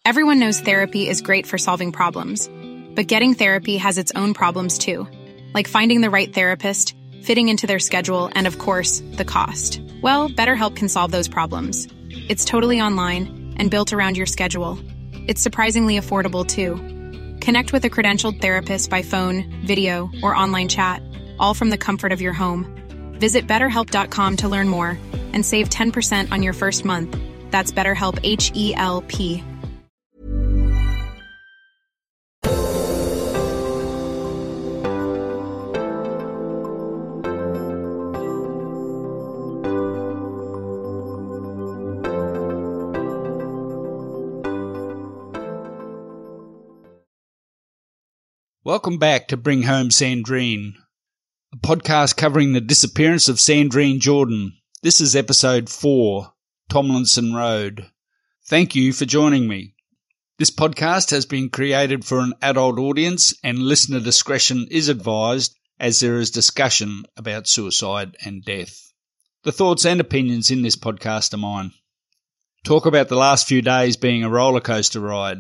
Everyone knows therapy is great for solving problems, but getting therapy has its own problems too, like finding the right therapist, fitting into their schedule, and of course, the cost. Well, BetterHelp can solve those problems. It's totally online and built around your schedule. It's surprisingly affordable too. Connect with a credentialed therapist by phone, video, or online chat, all from the comfort of your home. Visit BetterHelp.com to learn more and save 10% on your first month. That's BetterHelp, H-E-L-P. Welcome back to Bring Home Sandrine, a podcast covering the disappearance of Sandrine Jordan. This is episode 4, Tomlinson Road. Thank you for joining me. This podcast has been created for an adult audience and listener discretion is advised as there is discussion about suicide and death. The thoughts and opinions in this podcast are mine. Talk about the last few days being a roller coaster ride.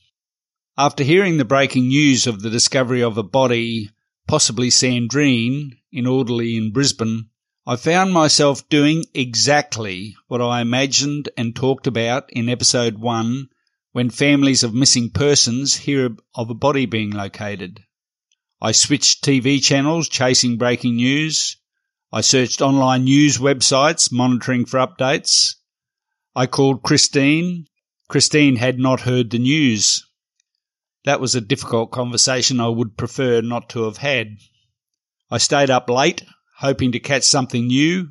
After hearing the breaking news of the discovery of a body, possibly Sandrine, in Alderley in Brisbane, I found myself doing exactly what I imagined and talked about in episode 1 when families of missing persons hear of a body being located. I switched TV channels chasing breaking news. I searched online news websites monitoring for updates. I called Christine. Christine had not heard the news. That was a difficult conversation I would prefer not to have had. I stayed up late, hoping to catch something new.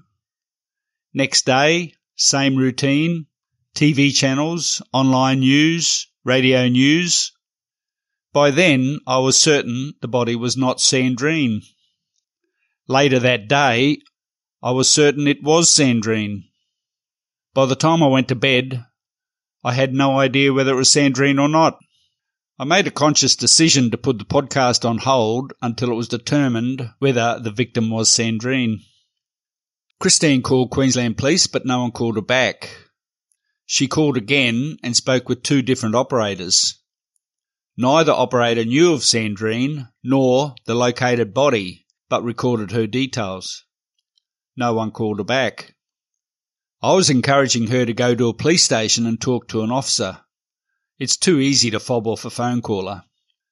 Next day, same routine, TV channels, online news, radio news. By then, I was certain the body was not Sandrine. Later that day, I was certain it was Sandrine. By the time I went to bed, I had no idea whether it was Sandrine or not. I made a conscious decision to put the podcast on hold until it was determined whether the victim was Sandrine. Christine called Queensland Police, but no one called her back. She called again and spoke with 2 different operators. Neither operator knew of Sandrine nor the located body, but recorded her details. No one called her back. I was encouraging her to go to a police station and talk to an officer. It's too easy to fob off a phone caller.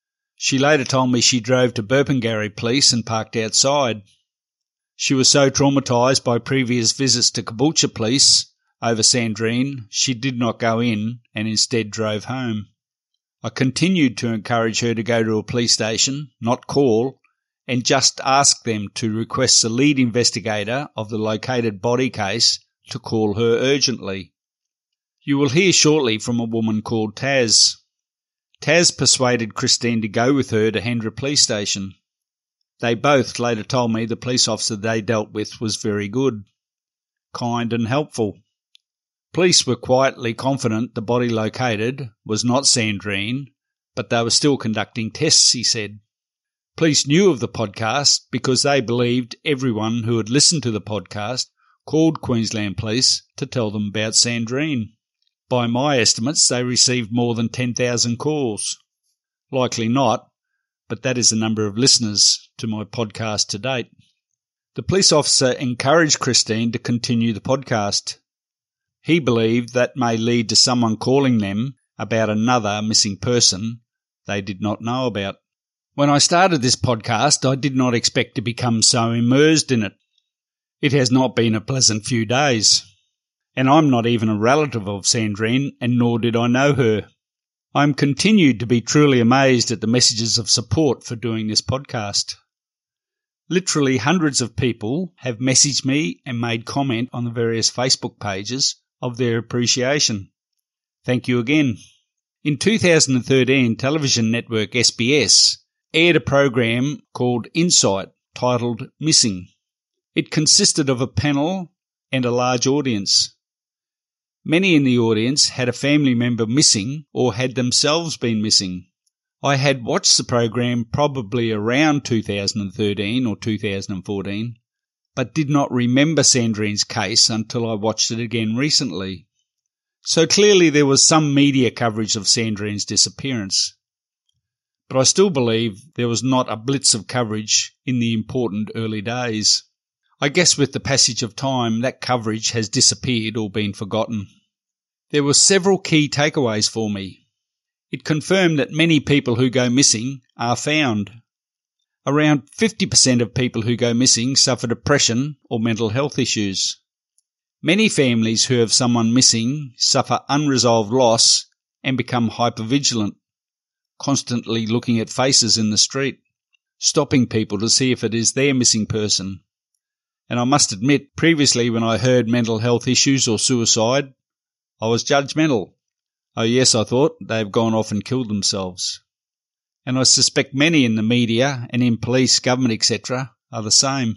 She later told me she drove to Burpengary Police and parked outside. She was so traumatised by previous visits to Caboolture Police over Sandrine, she did not go in and instead drove home. I continued to encourage her to go to a police station, not call, and just ask them to request the lead investigator of the located body case to call her urgently. You will hear shortly from a woman called Taz. Taz persuaded Christine to go with her to Hendra Police Station. They both later told me the police officer they dealt with was very good, kind and helpful. Police were quietly confident the body located was not Sandrine, but they were still conducting tests, he said. Police knew of the podcast because they believed everyone who had listened to the podcast called Queensland Police to tell them about Sandrine. By my estimates, they received more than 10,000 calls. Likely not, but that is the number of listeners to my podcast to date. The police officer encouraged Christine to continue the podcast. He believed that may lead to someone calling them about another missing person they did not know about. When I started this podcast, I did not expect to become so immersed in it. It has not been a pleasant few days. And I'm not even a relative of Sandrine, and nor did I know her. I'm continued to be truly amazed at the messages of support for doing this podcast. Literally hundreds of people have messaged me and made comment on the various Facebook pages of their appreciation. Thank you again. In 2013, television network SBS aired a program called Insight, titled Missing. It consisted of a panel and a large audience. Many in the audience had a family member missing or had themselves been missing. I had watched the program probably around 2013 or 2014, but did not remember Sandrine's case until I watched it again recently. So clearly there was some media coverage of Sandrine's disappearance. But I still believe there was not a blitz of coverage in the important early days. I guess with the passage of time, that coverage has disappeared or been forgotten. There were several key takeaways for me. It confirmed that many people who go missing are found. Around 50% of people who go missing suffer depression or mental health issues. Many families who have someone missing suffer unresolved loss and become hypervigilant, constantly looking at faces in the street, stopping people to see if it is their missing person. And I must admit, previously when I heard mental health issues or suicide, I was judgmental. Oh yes, I thought, they've gone off and killed themselves. And I suspect many in the media and in police, government, etc. are the same.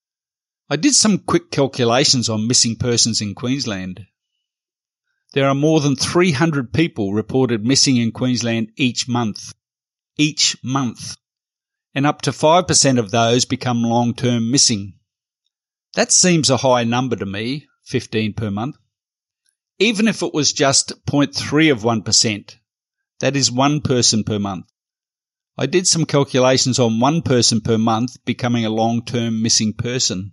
I did some quick calculations on missing persons in Queensland. There are more than 300 people reported missing in Queensland each month. Each month. And up to 5% of those become long-term missing. That seems a high number to me, 15 per month. Even if it was just 0.3 of 1%, that is one person per month. I did some calculations on one person per month becoming a long-term missing person.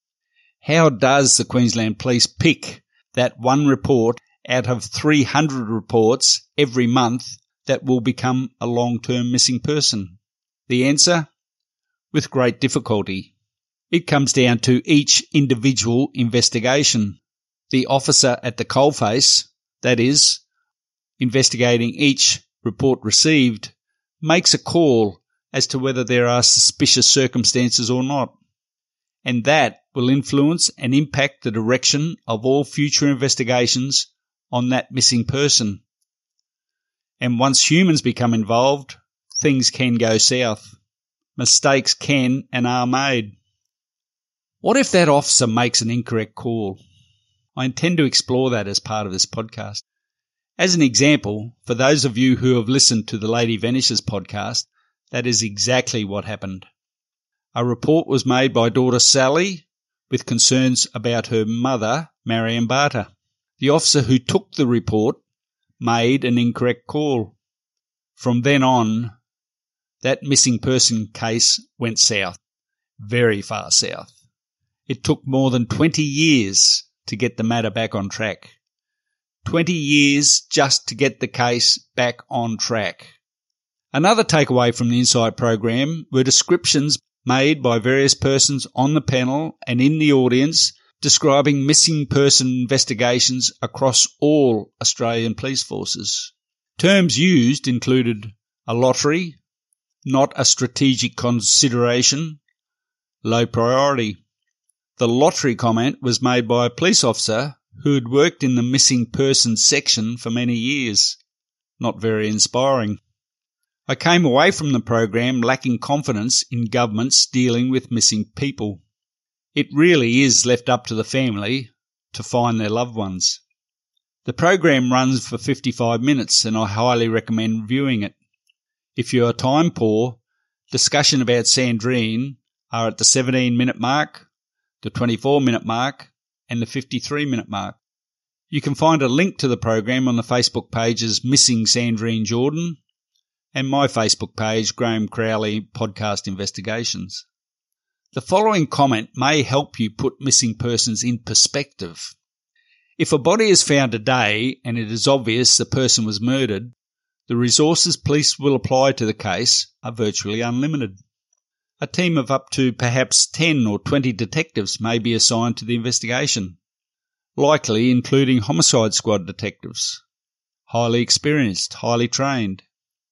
How does the Queensland Police pick that one report out of 300 reports every month that will become a long-term missing person? The answer? With great difficulty. It comes down to each individual investigation. The officer at the coalface, that is, investigating each report received, makes a call as to whether there are suspicious circumstances or not. And that will influence and impact the direction of all future investigations on that missing person. And once humans become involved, things can go south. Mistakes can and are made. What if that officer makes an incorrect call? I intend to explore that as part of this podcast. As an example, for those of you who have listened to the Lady Vanishes podcast, that is exactly what happened. A report was made by daughter Sally with concerns about her mother, Marion Barter. The officer who took the report made an incorrect call. From then on, that missing person case went south, very far south. It took more than 20 years to get the matter back on track. 20 years just to get the case back on track. Another takeaway from the Insight program were descriptions made by various persons on the panel and in the audience describing missing person investigations across all Australian police forces. Terms used included a lottery, not a strategic consideration, low priority. The lottery comment was made by a police officer who had worked in the missing persons section for many years. Not very inspiring. I came away from the program lacking confidence in governments dealing with missing people. It really is left up to the family to find their loved ones. The program runs for 55 minutes and I highly recommend viewing it. If you are time poor, discussion about Sandrine are at the 17-minute mark, the 24-minute mark and the 53-minute mark. You can find a link to the program on the Facebook pages Missing Sandrine Jordan and my Facebook page, Graham Crowley Podcast Investigations. The following comment may help you put missing persons in perspective. If a body is found today and it is obvious the person was murdered, the resources police will apply to the case are virtually unlimited. A team of up to perhaps 10 or 20 detectives may be assigned to the investigation, likely including homicide squad detectives, highly experienced, highly trained.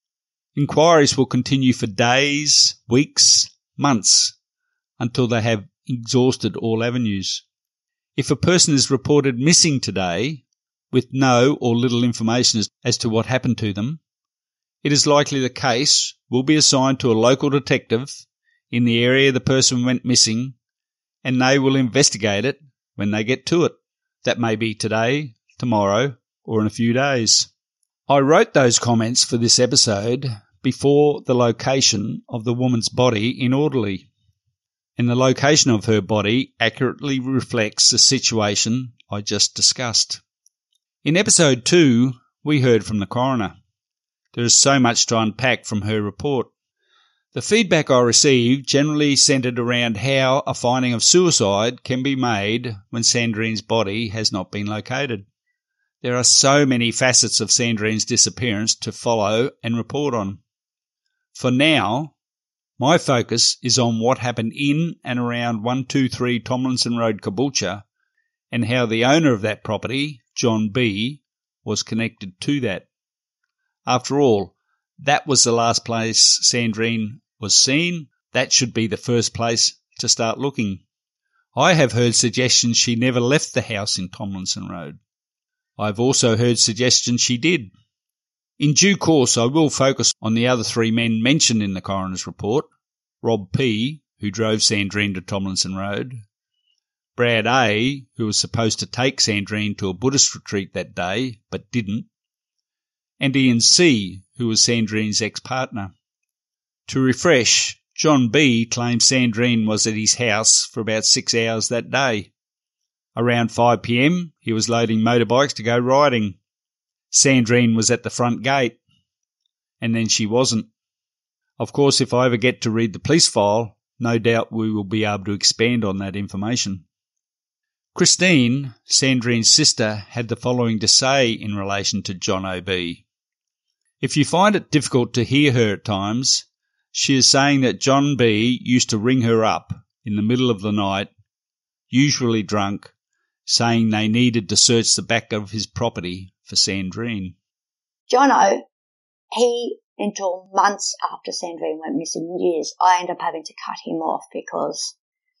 Inquiries will continue for days, weeks, months, until they have exhausted all avenues. If a person is reported missing today, with no or little information as to what happened to them, it is likely the case will be assigned to a local detective in the area the person went missing, and they will investigate it when they get to it. That may be today, tomorrow, or in a few days. I wrote those comments for this episode before the location of the woman's body in Alderley, and the location of her body accurately reflects the situation I just discussed. In episode 2, we heard from the coroner. There is so much to unpack from her report. The feedback I received generally centred around how a finding of suicide can be made when Sandrine's body has not been located. There are so many facets of Sandrine's disappearance to follow and report on. For now, my focus is on what happened in and around 123 Tomlinson Road, Caboolture, and how the owner of that property, John B., was connected to that. After all, that was the last place Sandrine was seen. That should be the first place to start looking. I have heard suggestions she never left the house in Tomlinson Road. I've also heard suggestions she did. In due course, I will focus on the other 3 men mentioned in the coroner's report: Rob P., who drove Sandrine to Tomlinson Road; Brad A., who was supposed to take Sandrine to a Buddhist retreat that day, but didn't; and Ian C., who was Sandrine's ex-partner. To refresh, John B. claimed Sandrine was at his house for about 6 hours that day. Around 5 p.m, he was loading motorbikes to go riding. Sandrine was at the front gate, and then she wasn't. Of course, if I ever get to read the police file, no doubt we will be able to expand on that information. Christine, Sandrine's sister, had the following to say in relation to John O.B. If you find it difficult to hear her at times, she is saying that John B. used to ring her up in the middle of the night, usually drunk, saying they needed to search the back of his property for Sandrine. Jono, until months after Sandrine went missing, years, I ended up having to cut him off because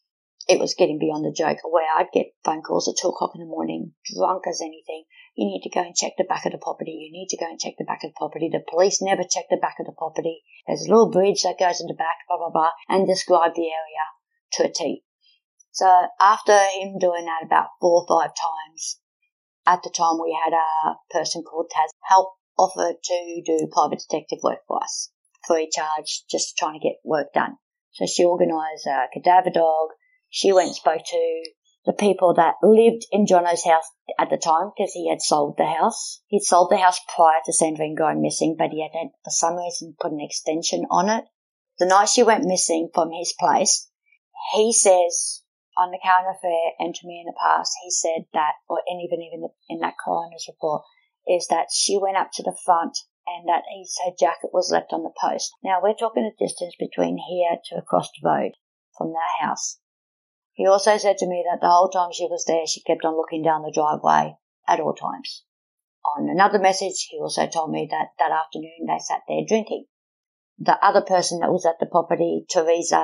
it was getting beyond the joke, where I'd get phone calls at 2 o'clock in the morning, drunk as anything. You need to go and check the back of the property. You need to go and check the back of the property. The police never check the back of the property. There's a little bridge that goes in the back, blah, blah, blah, and describe the area to a T. So after him doing that about 4 or 5 times, at the time we had a person called Taz help offer to do private detective work for us, free charge, just trying to get work done. So she organised a cadaver dog. She went and spoke to the people that lived in Jono's house at the time, because he had sold the house. He'd sold the house prior to Sandrine going missing, but he had, for some reason, put an extension on it. The night she went missing from his place, he says, on the current affair and to me in the past, he said that, or even in that coroner's report, is that she went up to the front and that her jacket was left on the post. Now, we're talking a distance between here to across the road from their house. He also said to me that the whole time she was there, she kept on looking down the driveway at all times. On another message, he also told me that that afternoon they sat there drinking. The other person that was at the property, Teresa,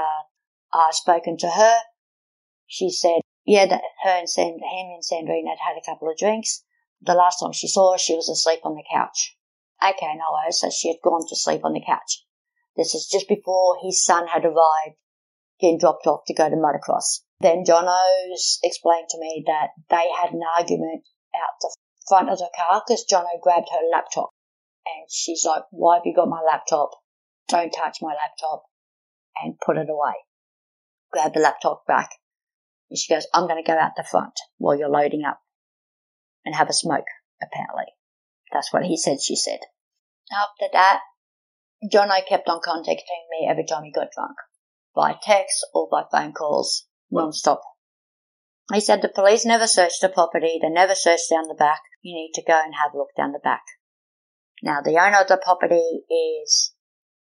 spoken to her. She said, yeah, that him and Sandrine had a couple of drinks. The last time she saw her, she was asleep on the couch. Okay, no worries, so she had gone to sleep on the couch. This is just before his son had arrived, getting dropped off to go to motocross. Then Jono's explained to me that they had an argument out the front of the car because Jono grabbed her laptop. And she's like, why have you got my laptop? Don't touch my laptop. And put it away. Grab the laptop back. And she goes, I'm going to go out the front while you're loading up and have a smoke, apparently. That's what he said, she said. After that, Jono kept on contacting me every time he got drunk, by text or by phone calls, non-stop. He said the police never searched the property, they never searched down the back. You need to go and have a look down the back. Now, the owner of the property is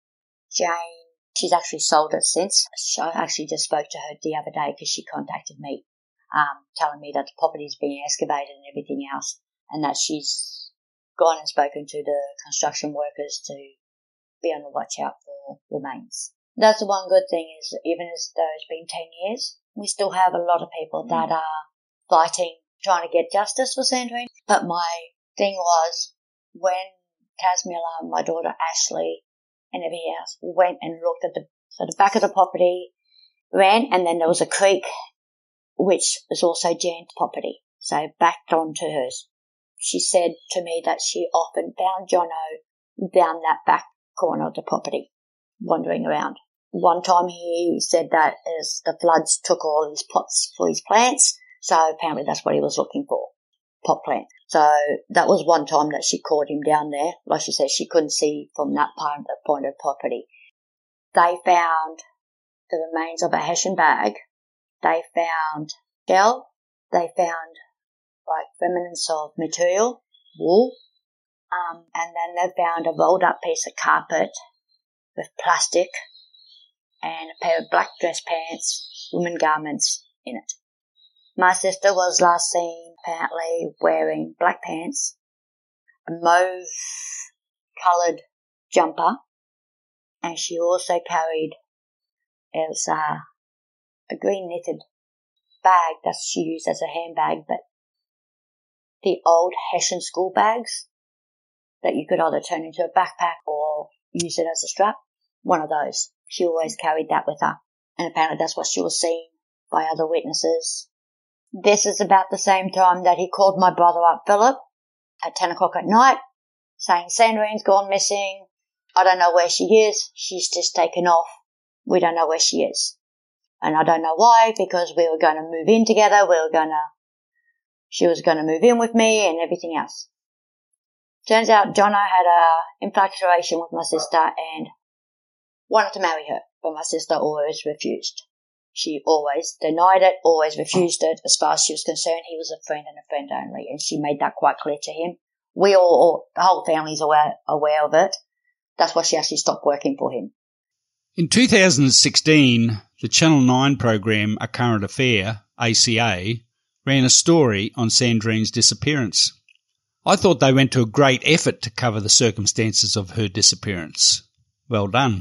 Jane. She's actually sold it since. So I actually just spoke to her the other day because she contacted me, telling me that the property's being excavated and everything else, and that she's gone and spoken to the construction workers to be on the watch out for remains. That's the one good thing is, even as though it's been 10 years, we still have a lot of people that are fighting, trying to get justice for Sandrine. But my thing was, when Taz Miller, my daughter Ashley, and everything else, we went and looked at the back of the property, ran, and then there was a creek, which was also Jan's property, so backed onto hers. She said to me that she often found Jono down that back corner of the property, wandering around. One time he said that as the floods took all his pots for his plants, so apparently that's what he was looking for, pot plant. So that was one time that she caught him down there. Like she said, she couldn't see from that part of the point of property. They found the remains of a Hessian bag. They found gel. They found like remnants of material, wool. And then they found a rolled up piece of carpet with plastic and a pair of black dress pants, women garments in it. My sister was last seen apparently wearing black pants, a mauve-coloured jumper, and she also carried a green knitted bag that she used as a handbag, but the old Hessian school bags that you could either turn into a backpack or use it as a strap, one of those. She always carried that with her, and apparently that's what she was seen by other witnesses. This is about the same time that he called my brother up, Philip, at 10 o'clock at night, saying Sandrine's gone missing. I don't know where she is. She's just taken off. We don't know where she is. And I don't know why, because we were going to move in together. She was going to move in with me and everything else. Turns out Jono had a infatuation with my sister and wanted to marry her, but my sister always refused. She always denied it, always refused it. As far as she was concerned, he was a friend and a friend only, and she made that quite clear to him. The whole family's aware of it. That's why she actually stopped working for him. In 2016, the Channel 9 program A Current Affair, ACA, ran a story on Sandrine's disappearance. I thought they went to a great effort to cover the circumstances of her disappearance. Well done.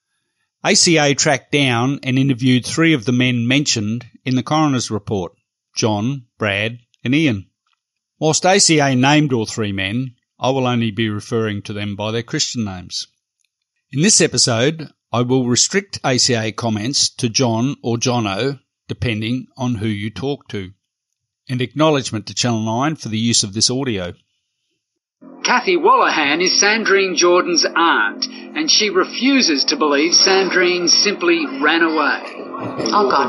ACA tracked down and interviewed 3 of the men mentioned in the coroner's report, John, Brad and Ian. Whilst ACA named all 3 men, I will only be referring to them by their Christian names. In this episode, I will restrict ACA comments to John or Jono, depending on who you talk to. And acknowledgement to Channel 9 for the use of this audio. Kathy Wallahan is Sandrine Jordan's aunt, and she refuses to believe Sandrine simply ran away. Oh, God,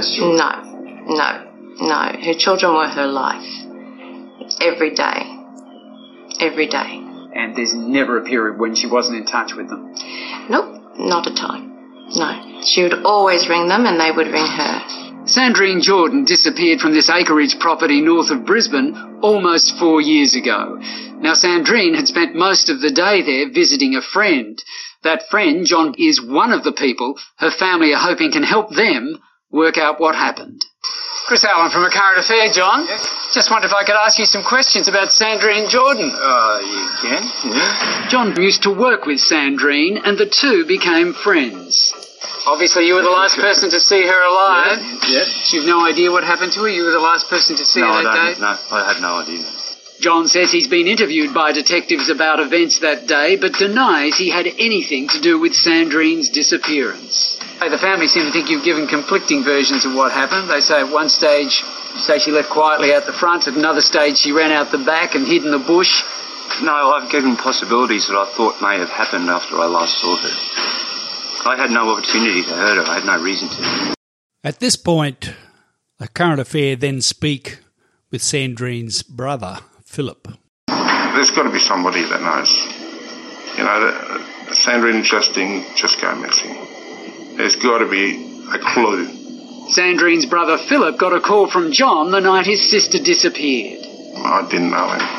no. Her children were her life. Every day. Every day. And there's never a period when she wasn't in touch with them? Nope, not a time. No. She would always ring them and they would ring her. Sandrine Jordan disappeared from this acreage property north of Brisbane almost 4 years ago. Now, Sandrine had spent most of the day there visiting a friend. That friend, John, is one of the people her family are hoping can help them work out what happened. Chris Allen from A Current Affair, John. Yes? Just wondered if I could ask you some questions about Sandrine Jordan. You can, yeah. John used to work with Sandrine, and the two became friends. Obviously, you were the last person to see her alive. Yeah. You've no idea what happened to her? You were the last person to see her that day? No, I had no idea. John says he's been interviewed by detectives about events that day, but denies he had anything to do with Sandrine's disappearance. The family seem to think you've given conflicting versions of what happened. They say at one stage, she left quietly out the front. At another stage, she ran out the back and hid in the bush. No, I've given possibilities that I thought may have happened after I last saw her. I had no opportunity to hurt her. I had no reason to. At this point, A Current Affair then speak with Sandrine's brother, Philip. There's got to be somebody that knows. You know, Sandrine just didn't just go missing. There's got to be a clue. Sandrine's brother Philip got a call from John the night his sister disappeared. I didn't know him.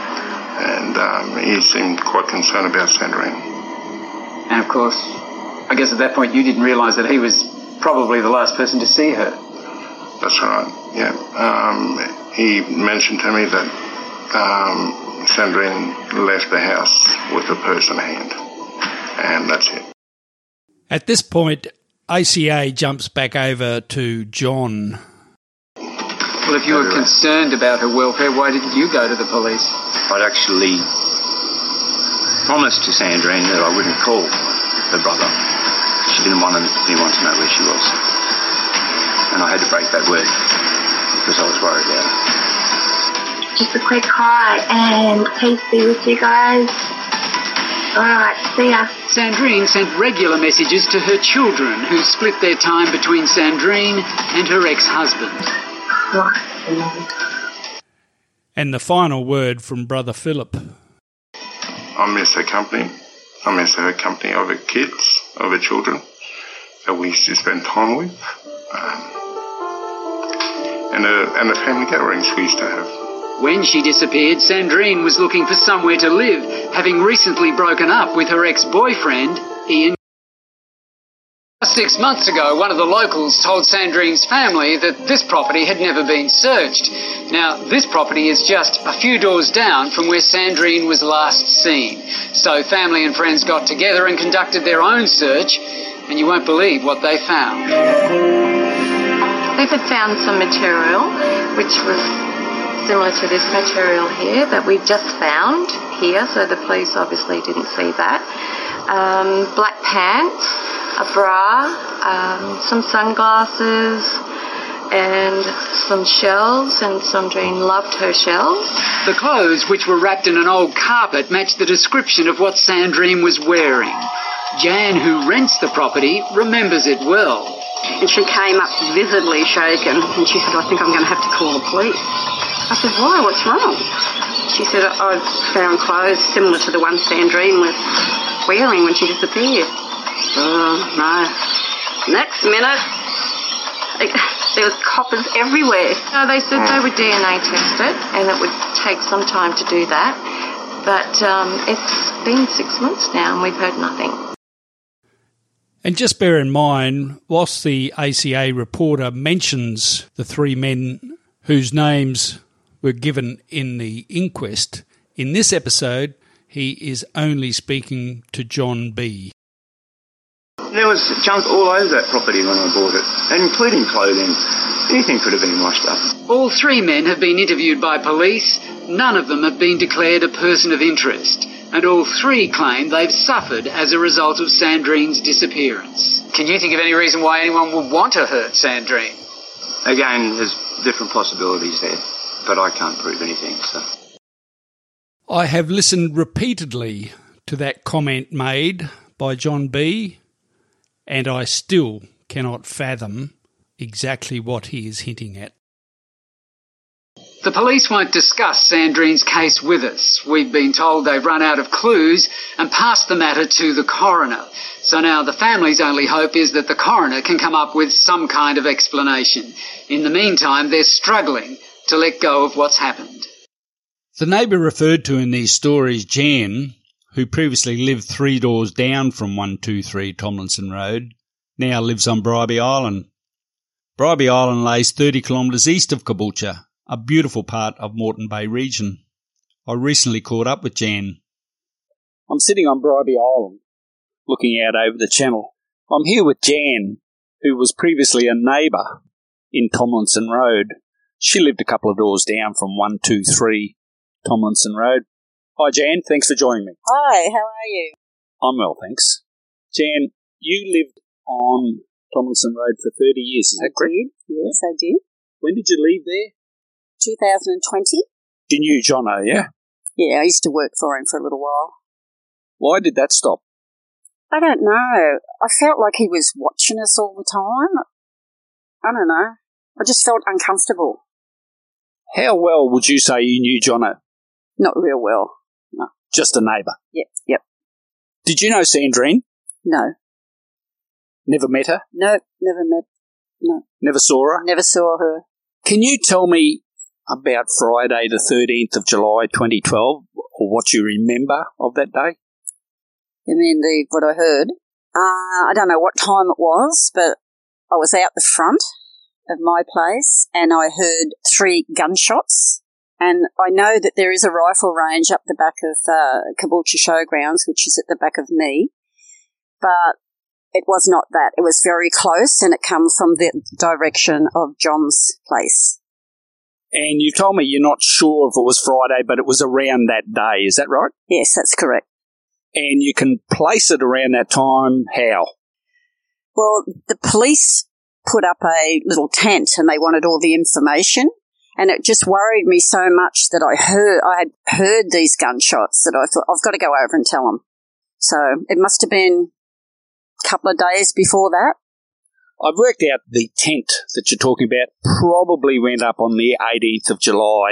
And he seemed quite concerned about Sandrine. And of course, I guess at that point you didn't realise that he was probably the last person to see her. That's right, yeah. He mentioned to me that Sandrine left the house with a purse in hand, and that's it. At this point, ACA jumps back over to John. Well, if you were concerned about her welfare, why didn't you go to the police? I'd actually promised to Sandrine that I wouldn't call her brother. She didn't want anyone to know where she was. And I had to break that word because I was worried about her. Just a quick hi and peace be with you guys. Alright, see ya. Sandrine sent regular messages to her children, who split their time between Sandrine and her ex-husband. And the final word from Brother Philip. I miss her company. I miss her company of her kids, of her children that we used to spend time with, and the family gatherings we used to have. When she disappeared, Sandrine was looking for somewhere to live, having recently broken up with her ex-boyfriend, Ian. 6 months ago, one of the locals told Sandrine's family that this property had never been searched. Now, this property is just a few doors down from where Sandrine was last seen. So family and friends got together and conducted their own search, and you won't believe what they found. They had found some material which was similar to this material here that we've just found here, so the police obviously didn't see that. Black pants, a bra, some sunglasses, and some shells, and Sandrine loved her shells. The clothes, which were wrapped in an old carpet, matched the description of what Sandrine was wearing. Jan, who rents the property, remembers it well. And she came up visibly shaken, and she said, I think I'm going to have to call the police. I said, why? What's wrong? She said, I've found clothes similar to the ones Sandrine was wearing when she disappeared. Oh, no. Next minute, there was coppers everywhere. No, they said they would DNA test it, and it would take some time to do that. But it's been 6 months now, and we've heard nothing. And just bear in mind, whilst the ACA reporter mentions the three men whose names were given in the inquest, in this episode, he is only speaking to John B. There was junk all over that property when I bought it, including clothing. Anything could have been washed up. All three men have been interviewed by police. None of them have been declared a person of interest. And all three claim they've suffered as a result of Sandrine's disappearance. Can you think of any reason why anyone would want to hurt Sandrine? Again, there's different possibilities there, but I can't prove anything, so. I have listened repeatedly to that comment made by John B., and I still cannot fathom exactly what he is hinting at. The police won't discuss Sandrine's case with us. We've been told they've run out of clues and passed the matter to the coroner. So now the family's only hope is that the coroner can come up with some kind of explanation. In the meantime, they're struggling to let go of what's happened. The neighbour referred to in these stories, Jan, who previously lived 3 doors down from 123 Tomlinson Road, now lives on Bribie Island. Bribie Island lays 30 kilometres east of Caboolture, a beautiful part of Moreton Bay region. I recently caught up with Jan. I'm sitting on Bribie Island, looking out over the channel. I'm here with Jan, who was previously a neighbour in Tomlinson Road. She lived a couple of doors down from 123 Tomlinson Road. Hi Jan, thanks for joining me. Hi, how are you? I'm well, thanks. Jan, you lived on Tomlinson Road for 30 years, is that correct? Yes, I did. When did you leave there? 2020. You knew Jono, yeah? Yeah, I used to work for him for a little while. Why did that stop? I don't know. I felt like he was watching us all the time. I don't know. I just felt uncomfortable. How well would you say you knew Jono? Not real well, no. Just a neighbour? Yep. Did you know Sandrine? No. Never met her? No, never met. No. Never saw her? Never saw her. Can you tell me about Friday the 13th of July 2012, or what you remember of that day? You mean what I heard? I don't know what time it was, but I was out the front of my place and I heard 3 gunshots. And I know that there is a rifle range up the back of Caboolture Showgrounds, which is at the back of me, but it was not that. It was very close and it comes from the direction of John's place. And you told me you're not sure if it was Friday, but it was around that day. Is that right? Yes, that's correct. And you can place it around that time how? Well, the police put up a little tent and they wanted all the information. And it just worried me so much that I had heard these gunshots that I thought, I've got to go over and tell them. So it must have been a couple of days before that. I've worked out the tent that you're talking about probably went up on the 18th of July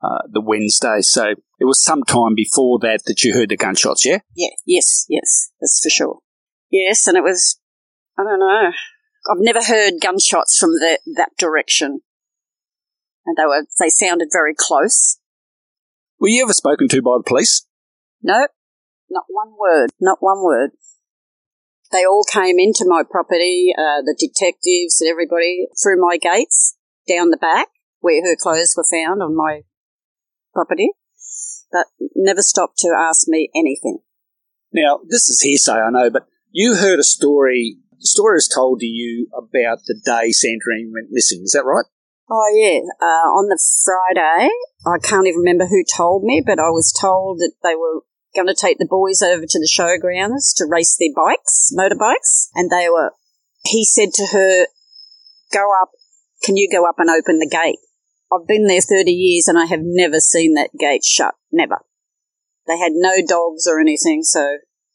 the Wednesday. So it was some time before that you heard the gunshots, yeah? Yeah, yes, that's for sure. Yes, and it was, I don't know, I've never heard gunshots from that direction. And they sounded very close. Were you ever spoken to by the police? No, not one word. They all came into my property, the detectives and everybody, through my gates, down the back, where her clothes were found on my property, but never stopped to ask me anything. Now, this is hearsay, I know, but you heard a story. The story was told to you about the day Sandrine went missing. Is that right? Oh, yeah. On the Friday, I can't even remember who told me, but I was told that they were going to take the boys over to the showgrounds to race their motorbikes, and he said to her, can you go up and open the gate? I've been there 30 years and I have never seen that gate shut, never. They had no dogs or anything, so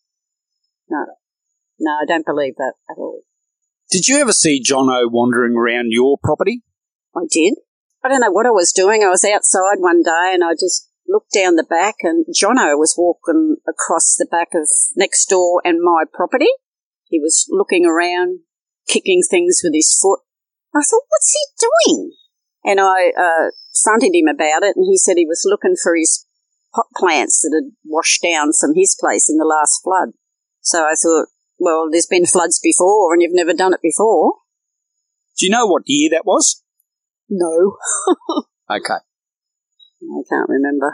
no, I don't believe that at all. Did you ever see Jono wandering around your property? I did. I don't know what I was doing. I was outside one day and I just looked down the back and Jono was walking across the back of next door and my property. He was looking around, kicking things with his foot. I thought, what's he doing? And I fronted him about it and he said he was looking for his pot plants that had washed down from his place in the last flood. So I thought, well, there's been floods before and you've never done it before. Do you know what year that was? No. Okay. I can't remember.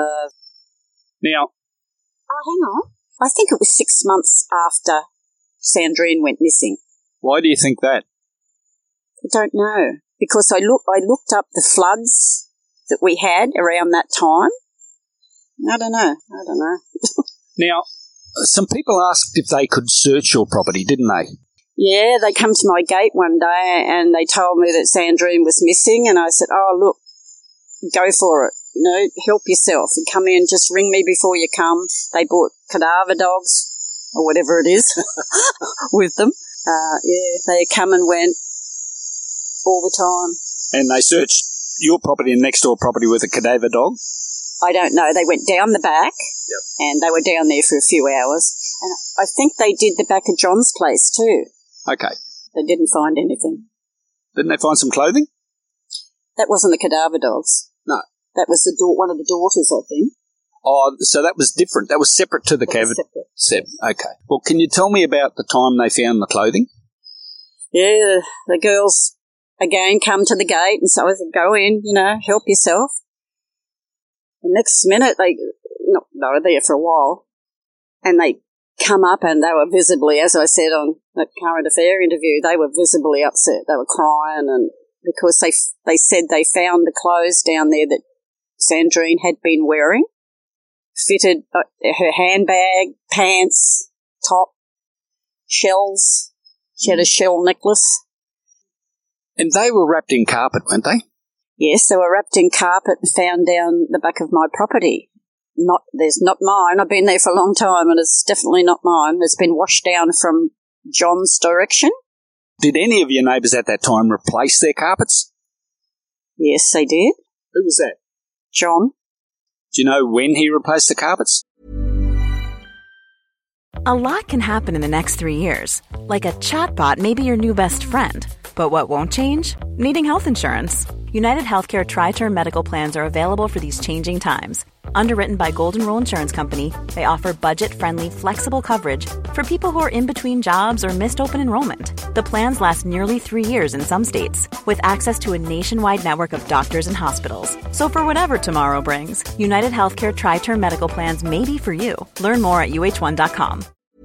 Now. Oh, hang on. I think it was 6 months after Sandrine went missing. Why do you think that? I don't know. Because I looked up the floods that we had around that time. I don't know. Now, some people asked if they could search your property, didn't they? Yeah, they come to my gate one day and they told me that Sandrine was missing and I said, oh, look, go for it. You know, help yourself. You come in, just ring me before you come. They brought cadaver dogs or whatever it is with them. They come and went all the time. And they searched your property and next door property with a cadaver dog? I don't know. They went down the back and they were down there for a few hours. And I think they did the back of John's place too. Okay. They didn't find anything. Didn't they find some clothing? That wasn't the cadaver dogs. No. That was one of the daughters, I think. Oh, so that was different. That was separate to the cadaver. Separate. Okay. Well, can you tell me about the time they found the clothing? Yeah, the girls again come to the gate and so I said, go in, help yourself. The next minute they were there for a while and they come up and they were visibly, as I said on that current affair interview, they were visibly upset. They were crying and because they said they found the clothes down there that Sandrine had been wearing, fitted her handbag, pants, top, shells. She had a shell necklace. And they were wrapped in carpet, weren't they? Yes, they were wrapped in carpet and found down the back of my property. There's not mine. I've been there for a long time and it's definitely not mine. It's been washed down from John's direction. Did any of your neighbours at that time replace their carpets? Yes, they did. Who was that? John. Do you know when he replaced the carpets? A lot can happen in the next 3 years. Like a chatbot may be your new best friend. But what won't change? Needing health insurance. United Healthcare Tri-Term Medical Plans are available for these changing times. Underwritten by Golden Rule Insurance Company, they offer budget-friendly, flexible coverage for people who are in between jobs or missed open enrollment. The plans last nearly 3 years in some states, with access to a nationwide network of doctors and hospitals. So for whatever tomorrow brings, United Healthcare Tri-Term Medical Plans may be for you. Learn more at uh1.com.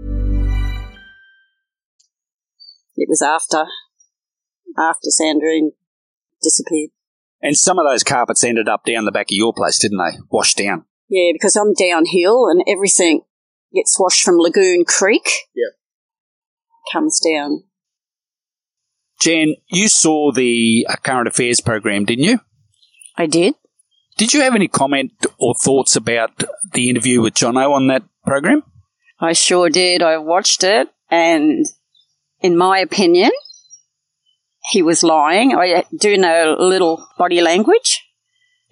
It was after Sandrine disappeared. And some of those carpets ended up down the back of your place, didn't they? Washed down. Yeah, because I'm downhill and everything gets washed from Lagoon Creek. Yeah. Comes down. Jan, you saw the Current Affairs program, didn't you? I did. Did you have any comment or thoughts about the interview with Jono on that program? I sure did. I watched it and in my opinion, he was lying. I do know a little body language.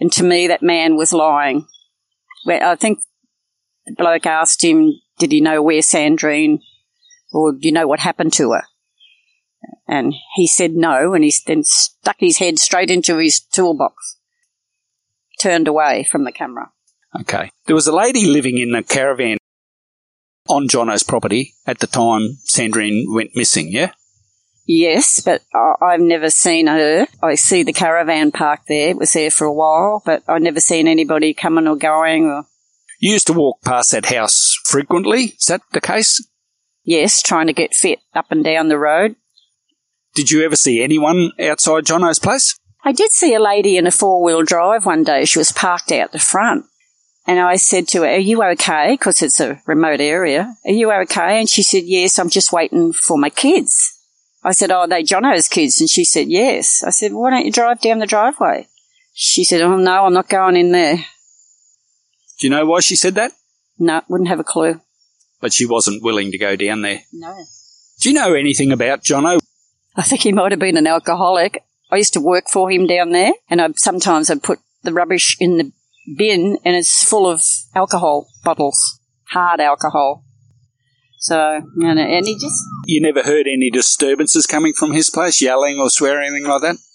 And to me, that man was lying. I think the bloke asked him, did he know where Sandrine, or do you know what happened to her? And he said no, and he then stuck his head straight into his toolbox, turned away from the camera. Okay. There was a lady living in a caravan on Jono's property at the time Sandrine went missing, yeah? Yes, but I've never seen her. I see the caravan parked there. It was there for a while, but I've never seen anybody coming or going. You used to walk past that house frequently. Is that the case? Yes, trying to get fit up and down the road. Did you ever see anyone outside Jono's place? I did see a lady in a four-wheel drive one day. She was parked out the front. And I said to her, are you okay? Because it's a remote area. Are you okay? And she said, yes, I'm just waiting for my kids. I said, oh, are they Jono's kids? And she said, yes. I said, why don't you drive down the driveway? She said, oh, no, I'm not going in there. Do you know why she said that? No, wouldn't have a clue. But she wasn't willing to go down there? No. Do you know anything about Jono? I think he might have been an alcoholic. I used to work for him down there, and sometimes I'd put the rubbish in the bin, and it's full of alcohol bottles, hard alcohol. So, and he just... You never heard any disturbances coming from his place, yelling or swearing, anything like that?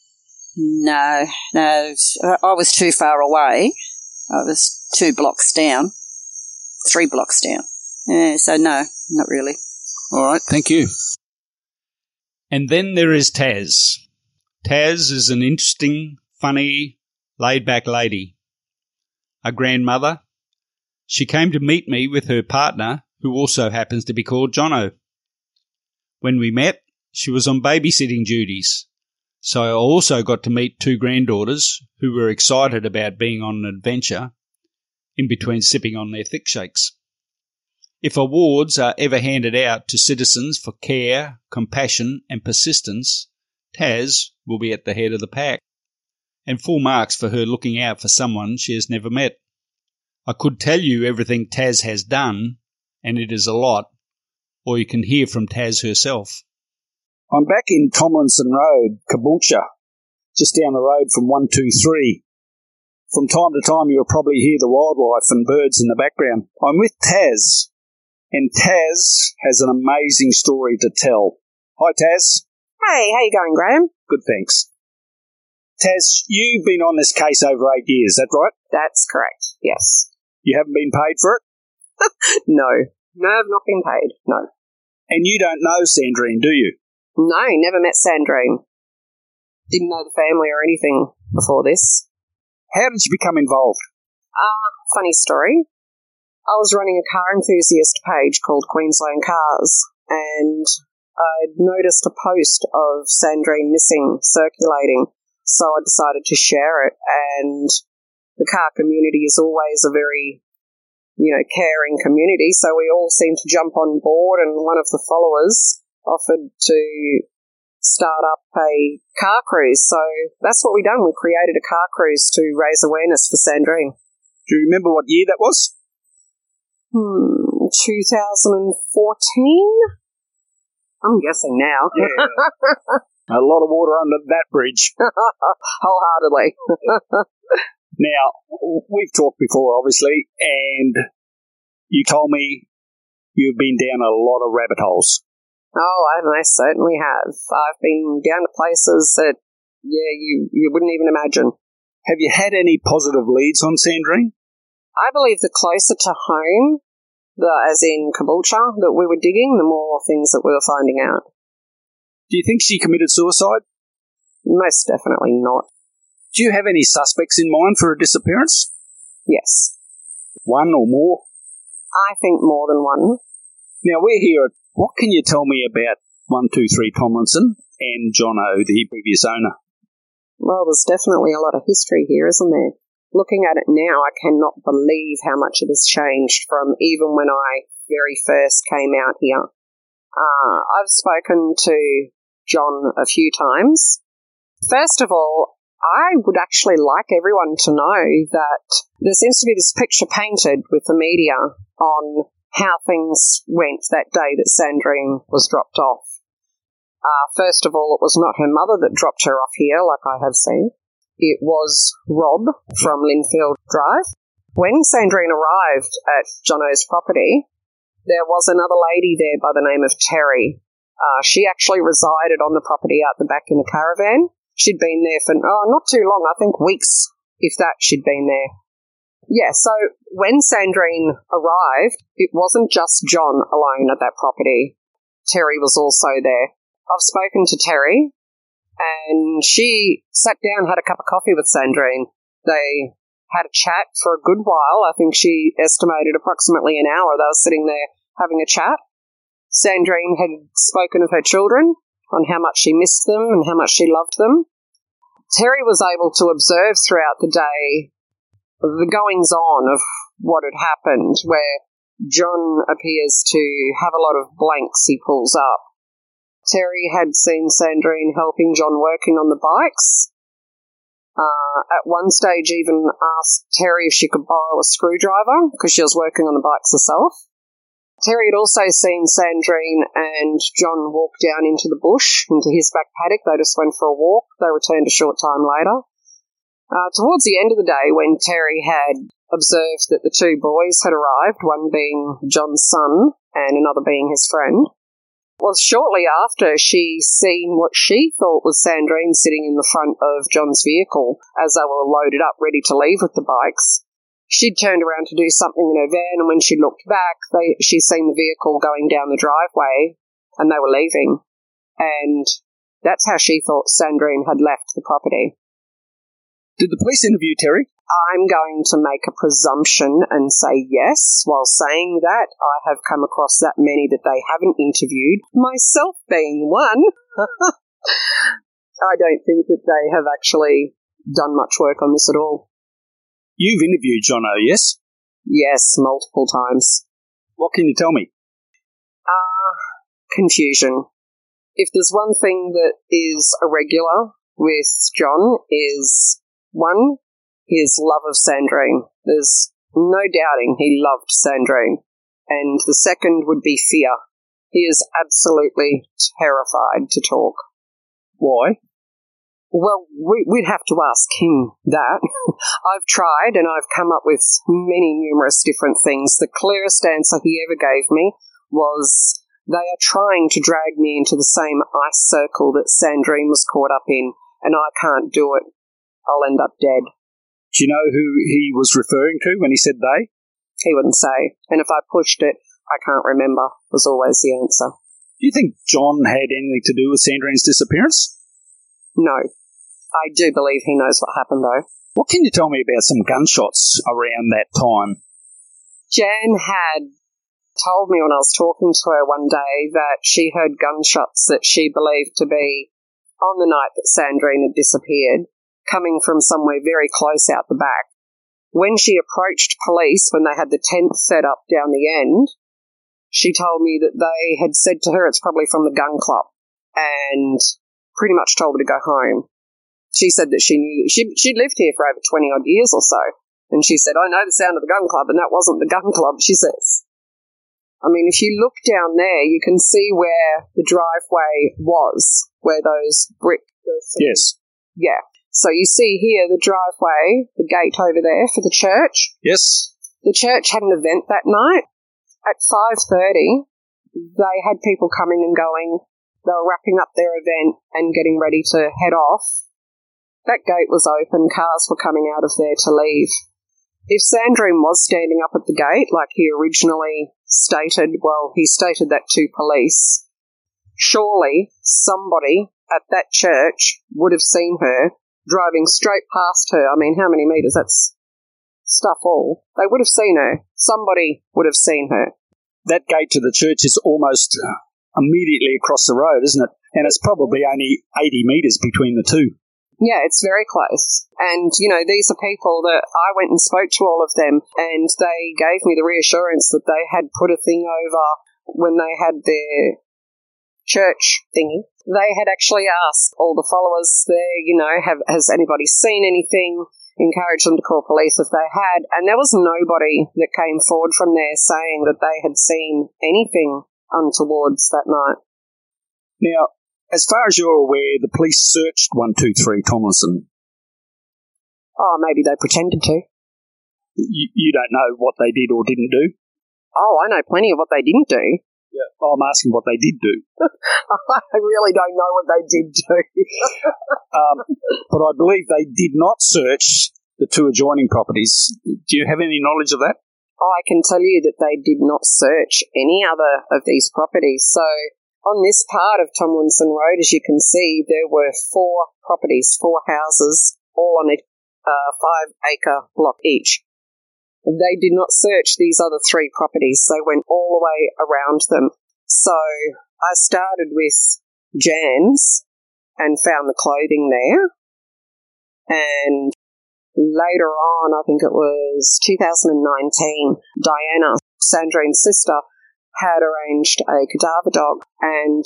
No. I was too far away. I was 2 blocks down, 3 blocks down. Yeah, so no, not really. All right, thank you. And then there is Taz. Taz is an interesting, funny, laid-back lady. A grandmother. She came to meet me with her partner, who also happens to be called Jono. When we met, she was on babysitting duties, so I also got to meet 2 granddaughters who were excited about being on an adventure, in between sipping on their thick shakes. If awards are ever handed out to citizens for care, compassion and persistence, Taz will be at the head of the pack, and full marks for her looking out for someone she has never met. I could tell you everything Taz has done, and it is a lot, or you can hear from Taz herself. I'm back in Tomlinson Road, Caboolture, just down the road from 123. From time to time you'll probably hear the wildlife and birds in the background. I'm with Taz, and Taz has an amazing story to tell. Hi, Taz. Hey, how you going, Graham? Good, thanks. Taz, you've been on this case over 8 years, is that right? That's correct, yes. You haven't been paid for it? No, I've not been paid, no. And you don't know Sandrine, do you? No, never met Sandrine. Didn't know the family or anything before this. How did you become involved? Funny story. I was running a car enthusiast page called Queensland Cars, and I'd noticed a post of Sandrine missing circulating, so I decided to share it. And the car community is always a very, caring community, so we all seemed to jump on board, and one of the followers offered to start up a car cruise. So that's what we done. We created a car cruise to raise awareness for Sandrine. Do you remember what year that was? 2014? I'm guessing now. Yeah. A lot of water under that bridge. Wholeheartedly. Now, we've talked before, obviously, and you told me you've been down a lot of rabbit holes. Oh, I certainly have. I've been down to places that, you wouldn't even imagine. Have you had any positive leads on Sandrine? I believe the closer to home, as in Caboolture, that we were digging, the more things that we were finding out. Do you think she committed suicide? Most definitely not. Do you have any suspects in mind for her disappearance? Yes. One or more? I think more than one. Now, we're here at... What can you tell me about 123 Tomlinson and Jono, the previous owner? Well, there's definitely a lot of history here, isn't there? Looking at it now, I cannot believe how much it has changed from even when I very first came out here. I've spoken to John a few times. First of all, I would actually like everyone to know that there seems to be this picture painted with the media on how things went that day that Sandrine was dropped off. First of all, it was not her mother that dropped her off here, like I have seen. It was Rob from Linfield Drive. When Sandrine arrived at Jono's property, there was another lady there by the name of Terry. She actually resided on the property out the back in the caravan. She'd been there for not too long, I think weeks, if that, she'd been there. Yeah, so when Sandrine arrived, it wasn't just John alone at that property. Terry was also there. I've spoken to Terry, and she sat down, had a cup of coffee with Sandrine. They had a chat for a good while. I think she estimated approximately an hour. They were sitting there having a chat. Sandrine had spoken of her children, on how much she missed them and how much she loved them. Terry was able to observe throughout the day the goings-on of what had happened, where John appears to have a lot of blanks he pulls up. Terry had seen Sandrine helping John working on the bikes. At one stage even asked Terry if she could borrow a screwdriver because she was working on the bikes herself. Terry had also seen Sandrine and John walk down into the bush, into his back paddock. They just went for a walk. They returned a short time later. Towards the end of the day, when Terry had observed that the two boys had arrived, one being John's son and another being his friend, was shortly after she seen what she thought was Sandrine sitting in the front of John's vehicle as they were loaded up, ready to leave with the bikes. She'd turned around to do something in her van, and when she looked back, she'd seen the vehicle going down the driveway, and they were leaving. And that's how she thought Sandrine had left the property. Did the police interview Terry? I'm going to make a presumption and say yes. While saying that, I have come across that many that they haven't interviewed, myself being one. I don't think that they have actually done much work on this at all. You've interviewed Jono, yes? Yes, multiple times. What can you tell me? Confusion. If there's one thing that is irregular with John is, one, his love of Sandrine. There's no doubting he loved Sandrine. And the second would be fear. He is absolutely terrified to talk. Why? Well, we'd have to ask him that. I've tried and I've come up with many numerous different things. The clearest answer he ever gave me was, they are trying to drag me into the same ice circle that Sandrine was caught up in, and I can't do it. I'll end up dead. Do you know who he was referring to when he said they? He wouldn't say, and if I pushed it, I can't remember, was always the answer. Do you think John had anything to do with Sandrine's disappearance? No. I do believe he knows what happened, though. What can you tell me about some gunshots around that time? Jan had told me when I was talking to her one day that she heard gunshots that she believed to be on the night that Sandrine had disappeared, coming from somewhere very close out the back. When she approached police, when they had the tent set up down the end, she told me that they had said to her it's probably from the gun club, and pretty much told her to go home. She said that she knew she'd lived here for over 20-odd years or so, and she said, I know the sound of the gun club, and that wasn't the gun club, she says. I mean, if you look down there, you can see where the driveway was, where those brick... Yes. Yeah. So you see here the driveway, the gate over there for the church. Yes. The church had an event that night. At 5:30, they had people coming and going. They were wrapping up their event and getting ready to head off. That gate was open, cars were coming out of there to leave. If Sandrine was standing up at the gate, like he originally stated, well, he stated that to police, surely somebody at that church would have seen her driving straight past her. I mean, how many metres? That's stuff all. They would have seen her. Somebody would have seen her. That gate to the church is almost immediately across the road, isn't it? And it's probably only 80 metres between the two. Yeah, it's very close. And, you know, these are people that I went and spoke to all of them, and they gave me the reassurance that they had put a thing over when they had their church thingy. They had actually asked all the followers there, you know, has anybody seen anything? Encouraged them to call police if they had, and there was nobody that came forward from there saying that they had seen anything untowards that night. Now, as far as you're aware, the police searched 123 Tomlinson. Oh, maybe they pretended to. You don't know what they did or didn't do? Oh, I know plenty of what they didn't do. Yeah. I'm asking what they did do. I really don't know what they did do. But I believe they did not search the two adjoining properties. Do you have any knowledge of that? I can tell you that they did not search any other of these properties. So on this part of Tomlinson Road, as you can see, there were 4 properties, 4 houses, all on a 5-acre block each. They did not search these other 3 properties. They went all the way around them. So I started with Jan's and found the clothing there. And later on, I think it was 2019, Diana, Sandrine's sister, had arranged a cadaver dog. And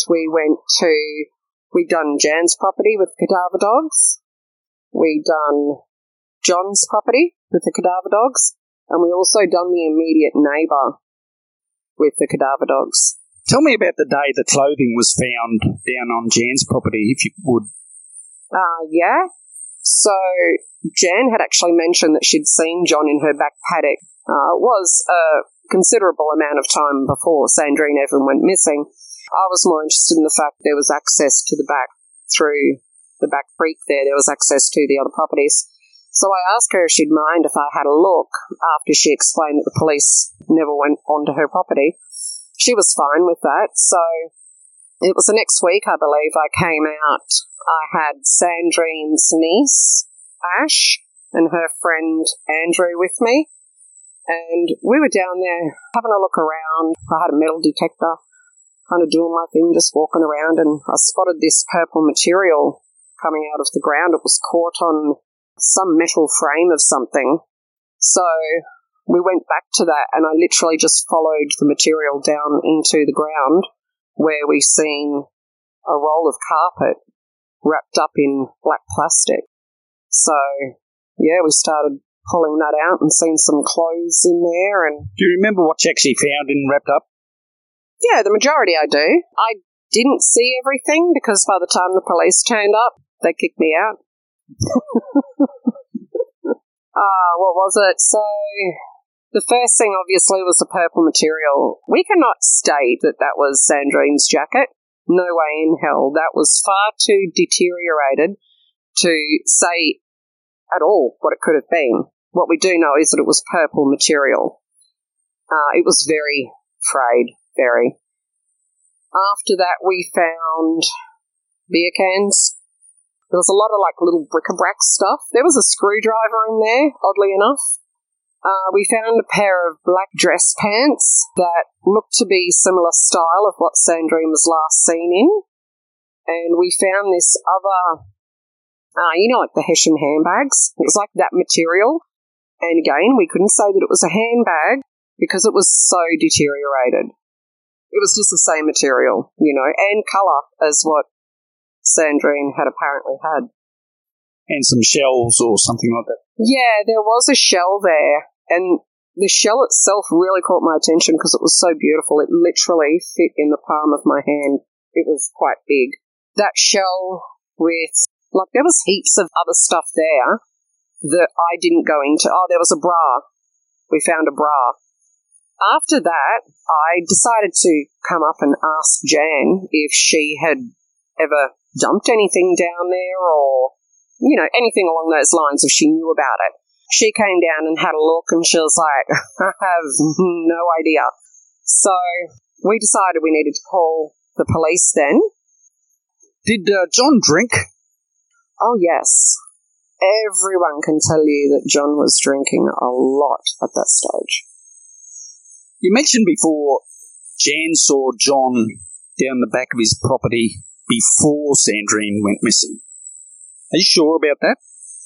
we'd done Jan's property with cadaver dogs. We'd done John's property with the cadaver dogs. And we also done the immediate neighbour with the cadaver dogs. Tell me about the day the clothing was found down on Jan's property, if you would. Yeah. So Jan had actually mentioned that she'd seen John in her back paddock. It was a considerable amount of time before Sandrine ever went missing. I was more interested in the fact there was access to the back through the back creek there. There was access to the other properties. So I asked her if she'd mind if I had a look after she explained that the police never went onto her property. She was fine with that. So it was the next week, I believe, I came out. I had Sandrine's niece, Ash, and her friend Andrew with me. And we were down there having a look around. I had a metal detector, kind of doing my thing, just walking around, and I spotted this purple material coming out of the ground. It was caught on some metal frame of something. So we went back to that, and I literally just followed the material down into the ground where we seen a roll of carpet wrapped up in black plastic. So, yeah, we started pulling that out and seen some clothes in there. And do you remember what you actually found in wrapped up? Yeah, the majority I do. I didn't see everything because by the time the police turned up, they kicked me out. What was it? So the first thing obviously was the purple material. We cannot state that that was Sandrine's jacket. No way in hell. That was far too deteriorated to say at all what it could have been. What we do know is that it was purple material. It was very frayed, very. After that we found beer cans. There was a lot of little bric-a-brac stuff. There was a screwdriver in there, oddly enough. We found a pair of black dress pants that looked to be similar style of what Sandrine was last seen in. And we found this other, like the Hessian handbags. It was like that material. And again, we couldn't say that it was a handbag because it was so deteriorated. It was just the same material, and colour as what Sandrine had apparently had. And some shells or something like that. Yeah, there was a shell there, and the shell itself really caught my attention because it was so beautiful. It literally fit in the palm of my hand. It was quite big. That shell with, there was heaps of other stuff there that I didn't go into. Oh, there was a bra. We found a bra. After that, I decided to come up and ask Jan if she had ever dumped anything down there or, anything along those lines if she knew about it. She came down and had a look and she was like, I have no idea. So we decided we needed to call the police then. Did John drink? Oh, yes. Everyone can tell you that John was drinking a lot at that stage. You mentioned before Jan saw John down the back of his property before Sandrine went missing. Are you sure about that?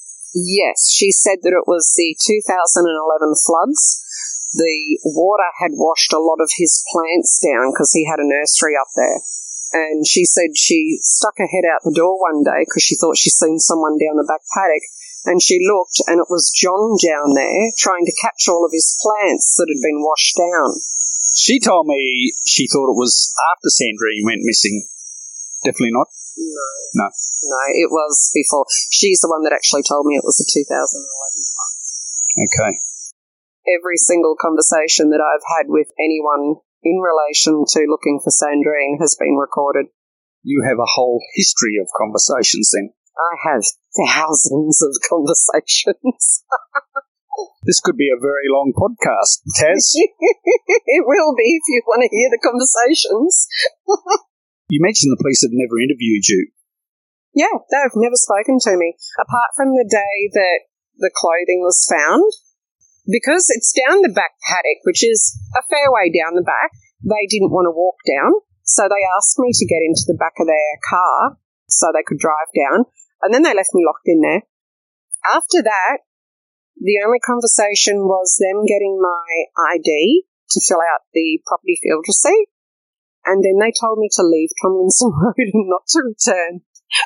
Yes, she said that it was the 2011 floods. The water had washed a lot of his plants down because he had a nursery up there. And she said she stuck her head out the door one day because she thought she'd seen someone down the back paddock. And she looked and it was John down there trying to catch all of his plants that had been washed down. She told me she thought it was after Sandrine went missing. Definitely not? No. No, it was before. She's the one that actually told me it was a 2011 one. Okay. Every single conversation that I've had with anyone in relation to looking for Sandrine has been recorded. You have a whole history of conversations then. I have thousands of conversations. This could be a very long podcast, Taz. It will be if you want to hear the conversations. You mentioned the police have never interviewed you. Yeah, they've never spoken to me, apart from the day that the clothing was found. Because it's down the back paddock, which is a fair way down the back, they didn't want to walk down, so they asked me to get into the back of their car so they could drive down, and then they left me locked in there. After that, the only conversation was them getting my ID to fill out the property field receipt, and then they told me to leave Tomlinson Road and not to return.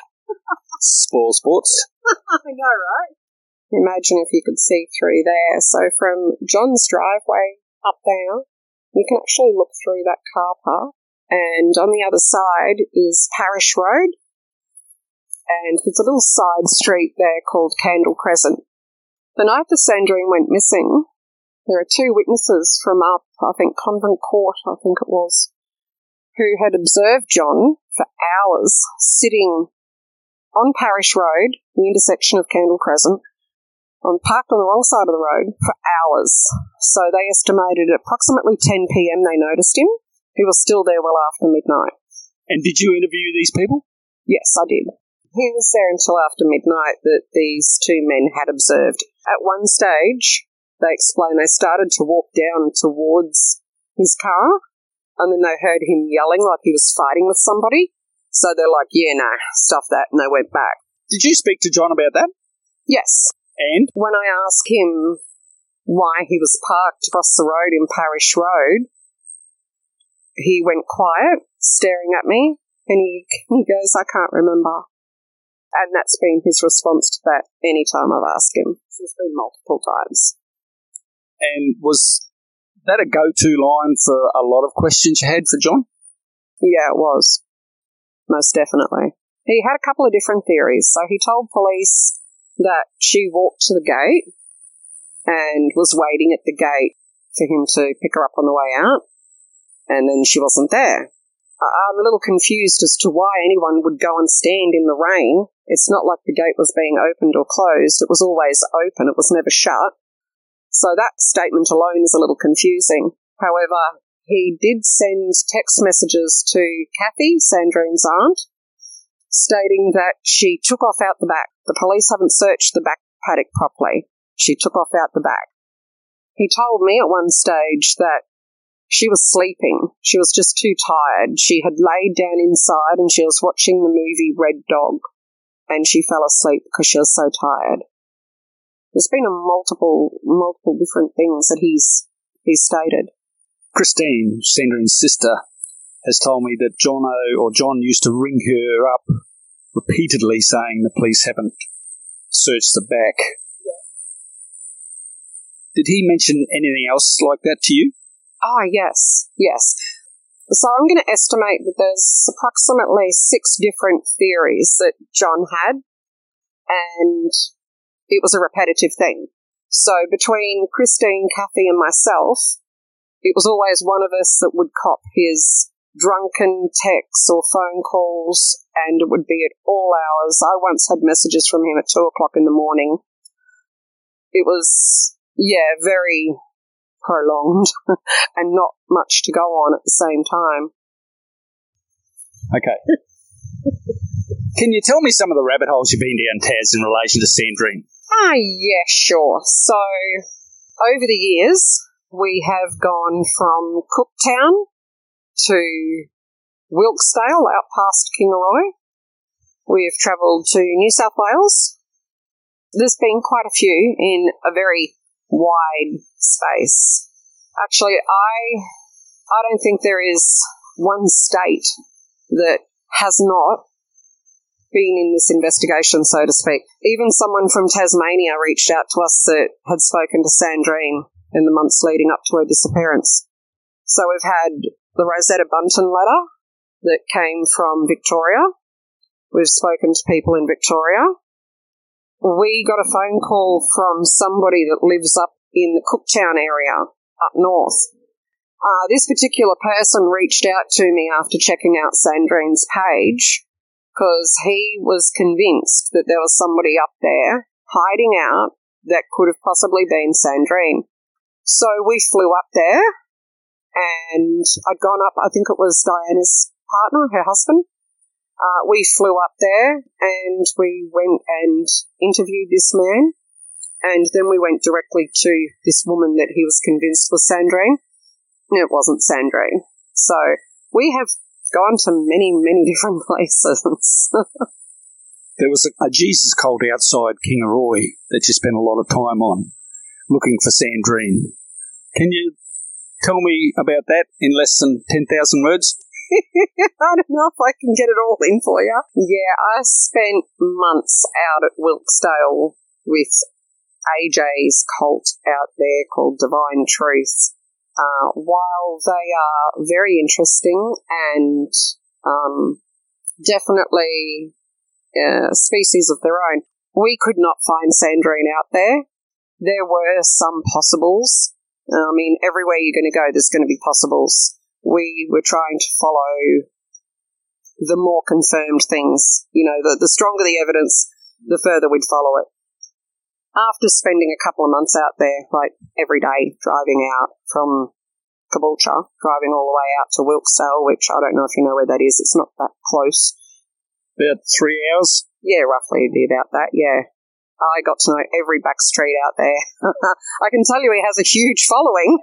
Spoil sports. I know, right? Imagine if you could see through there. So from John's driveway up there, you can actually look through that car park, and on the other side is Parish Road, and there's a little side street there called Candle Crescent. The night that Sandrine went missing, there are two witnesses from up, I think, Convent Court, I think it was, who had observed John for hours sitting on Parish Road, the intersection of Candle Crescent, parked on the wrong side of the road for hours. So they estimated at approximately 10 p.m. they noticed him. He was still there well after midnight. And did you interview these people? Yes, I did. He was there until after midnight that these two men had observed. At one stage, they explained they started to walk down towards his car, and then they heard him yelling like he was fighting with somebody. So they're like, yeah, nah, stuff that, and they went back. Did you speak to John about that? Yes. And? When I asked him why he was parked across the road in Parish Road, he went quiet, staring at me, and he goes, I can't remember. And that's been his response to that any time I've asked him. There's been multiple times. And was that a go-to line for a lot of questions you had for John? Yeah, it was. Most definitely. He had a couple of different theories. So he told police that she walked to the gate and was waiting at the gate for him to pick her up on the way out, and then she wasn't there. I'm a little confused as to why anyone would go and stand in the rain. It's not like the gate was being opened or closed. It was always open. It was never shut. So that statement alone is a little confusing. However, he did send text messages to Kathy, Sandrine's aunt, stating that she took off out the back. The police haven't searched the back paddock properly. She took off out the back. He told me at one stage that she was sleeping. She was just too tired. She had laid down inside and she was watching the movie Red Dog, and she fell asleep because she was so tired. There's been multiple different things that he's stated. Christine, Sandrine's sister, has told me that John used to ring her up repeatedly saying the police haven't searched the back. Yeah. Did he mention anything else like that to you? Oh, yes. So I'm going to estimate that there's approximately 6 different theories that John had, and it was a repetitive thing. So between Christine, Kathy and myself, it was always one of us that would cop his drunken texts or phone calls, and it would be at all hours. I once had messages from him at 2 o'clock in the morning. It was, very prolonged and not much to go on at the same time. Okay. Can you tell me some of the rabbit holes you've been down, Taz, in relation to Sandrine? Yeah, sure. So, over the years, we have gone from Cooktown to Wilkesdale, out past Kingaroy. We have travelled to New South Wales. There's been quite a few in a very wide space. Actually, I don't think there is one state that has not been in this investigation, so to speak. Even someone from Tasmania reached out to us that had spoken to Sandrine in the months leading up to her disappearance. So we've had the Rosetta Bunton letter that came from Victoria. We've spoken to people in Victoria. We got a phone call from somebody that lives up in the Cooktown area up north. This particular person reached out to me after checking out Sandrine's page because he was convinced that there was somebody up there hiding out that could have possibly been Sandrine. So we flew up there, and I'd gone up, I think it was Diana's partner, her husband. We flew up there and we went and interviewed this man, and then we went directly to this woman that he was convinced was Sandrine. It wasn't Sandrine. So we have gone to many, many different places. There was a Jesus cult outside Kingaroy that you spent a lot of time on, looking for Sandrine. Can you tell me about that in less than 10,000 words? I don't know if I can get it all in for you. Yeah, I spent months out at Wilkesdale with AJ's cult out there called Divine Truth. While they are very interesting and definitely species of their own, we could not find Sandrine out there. There were some possibles. I mean, everywhere you're going to go, there's going to be possibles. We were trying to follow the more confirmed things. You know, the stronger the evidence, the further we'd follow it. After spending a couple of months out there, like every day, driving out from Caboolture, driving all the way out to Wilkesdale, which I don't know if you know where that is. It's not that close. About 3 hours? Yeah, roughly it'd be about that, yeah. I got to know every back street out there. I can tell you he has a huge following.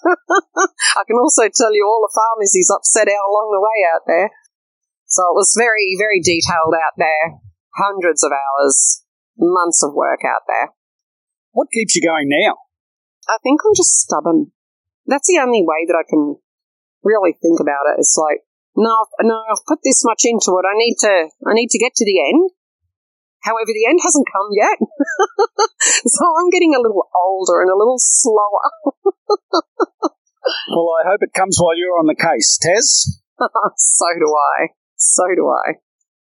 I can also tell you all the farmers he's upset out along the way out there. So it was very, very detailed out there. Hundreds of hours, months of work out there. What keeps you going now? I think I'm just stubborn. That's the only way that I can really think about it. It's like, no, I've put this much into it. I need to get to the end. However, the end hasn't come yet. So I'm getting a little older and a little slower. Well, I hope it comes while you're on the case, Taz. So do I.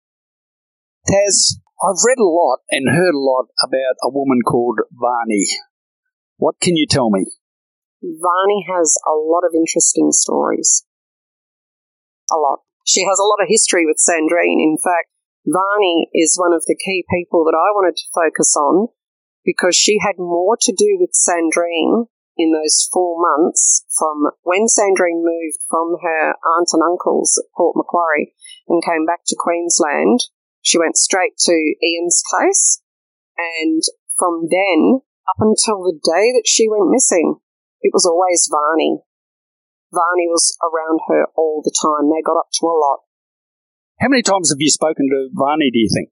Taz, I've read a lot and heard a lot about a woman called Varney. What can you tell me? Varney has a lot of interesting stories. A lot. She has a lot of history with Sandrine. In fact, Varney is one of the key people that I wanted to focus on because she had more to do with Sandrine in those 4 months from when Sandrine moved from her aunt and uncles at Port Macquarie and came back to Queensland. She went straight to Ian's place, and from then up until the day that she went missing, it was always Varney. Varney was around her all the time. They got up to a lot. How many times have you spoken to Varney, do you think?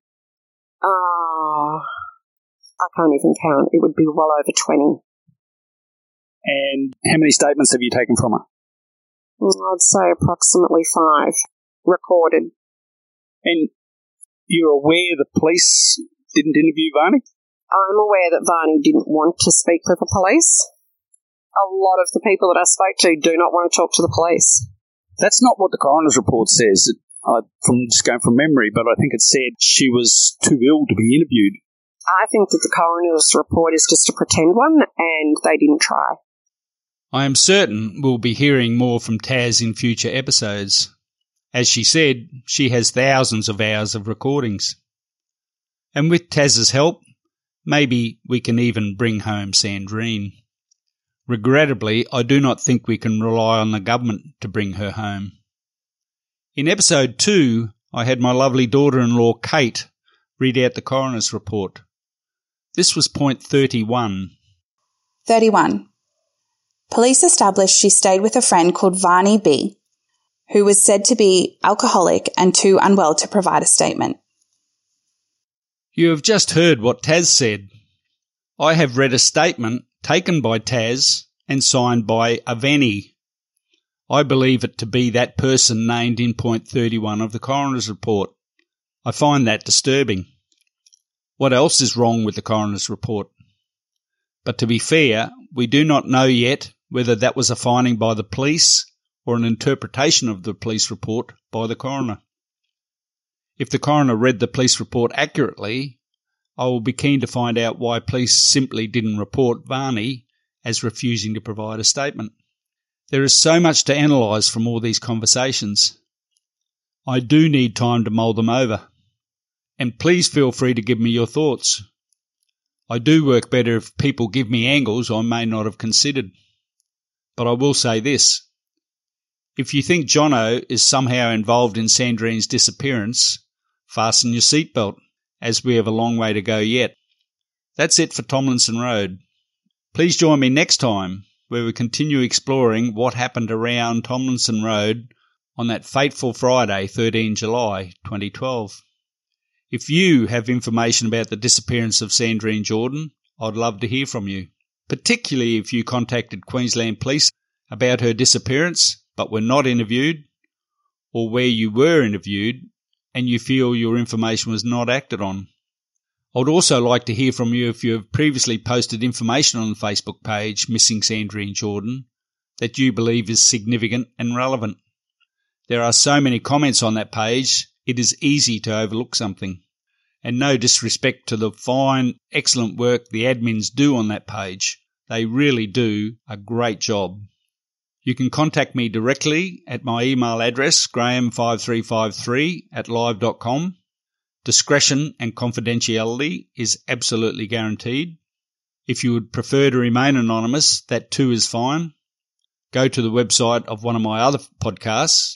I can't even count. It would be well over 20. And how many statements have you taken from her? I'd say approximately 5 recorded. And you're aware the police didn't interview Varney? I'm aware that Varney didn't want to speak with the police. A lot of the people that I spoke to do not want to talk to the police. That's not what the coroner's report says. From just going from memory, but I think it said she was too ill to be interviewed. I think that the coroner's report is just a pretend one, and they didn't try. I am certain we'll be hearing more from Taz in future episodes. As she said, she has thousands of hours of recordings. And with Taz's help, maybe we can even bring home Sandrine. Regrettably, I do not think we can rely on the government to bring her home. In episode 2, I had my lovely daughter-in-law Kate read out the coroner's report. This was point 31. 31. Police established she stayed with a friend called Varney B, who was said to be alcoholic and too unwell to provide a statement. You have just heard what Taz said. I have read a statement taken by Taz and signed by Aveni. I believe it to be that person named in point 31 of the coroner's report. I find that disturbing. What else is wrong with the coroner's report? But to be fair, we do not know yet whether that was a finding by the police or an interpretation of the police report by the coroner. If the coroner read the police report accurately, I will be keen to find out why police simply didn't report Varney as refusing to provide a statement. There is so much to analyse from all these conversations. I do need time to mull them over. And please feel free to give me your thoughts. I do work better if people give me angles I may not have considered. But I will say this. If you think Jono is somehow involved in Sandrine's disappearance, fasten your seatbelt, as we have a long way to go yet. That's it for Tomlinson Road. Please join me next time, where we continue exploring what happened around Tomlinson Road on that fateful Friday, 13 July 2012. If you have information about the disappearance of Sandrine Jordan, I'd love to hear from you, particularly if you contacted Queensland Police about her disappearance but were not interviewed, or where you were interviewed and you feel your information was not acted on. I'd also like to hear from you if you have previously posted information on the Facebook page Missing Sandrine Jordan that you believe is significant and relevant. There are so many comments on that page, it is easy to overlook something. And no disrespect to the fine, excellent work the admins do on that page. They really do a great job. You can contact me directly at my email address, graham5353@live.com. Discretion and confidentiality is absolutely guaranteed. If you would prefer to remain anonymous, that too is fine. Go to the website of one of my other podcasts,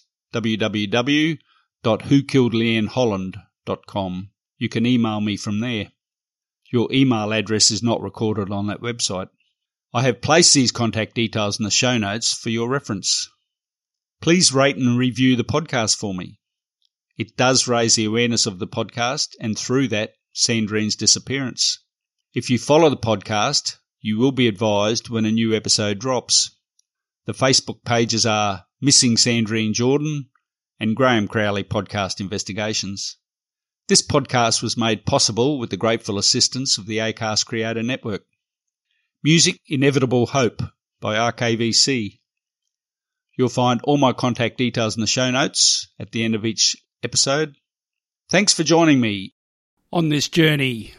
www.whokilledleanneholland.com. You can email me from there. Your email address is not recorded on that website. I have placed these contact details in the show notes for your reference. Please rate and review the podcast for me. It does raise the awareness of the podcast and through that, Sandrine's disappearance. If you follow the podcast, you will be advised when a new episode drops. The Facebook pages are Missing Sandrine Jordan and Graham Crowley Podcast Investigations. This podcast was made possible with the grateful assistance of the Acast Creator Network. Music Inevitable Hope by RKVC. You'll find all my contact details in the show notes at the end of each episode. Thanks for joining me on this journey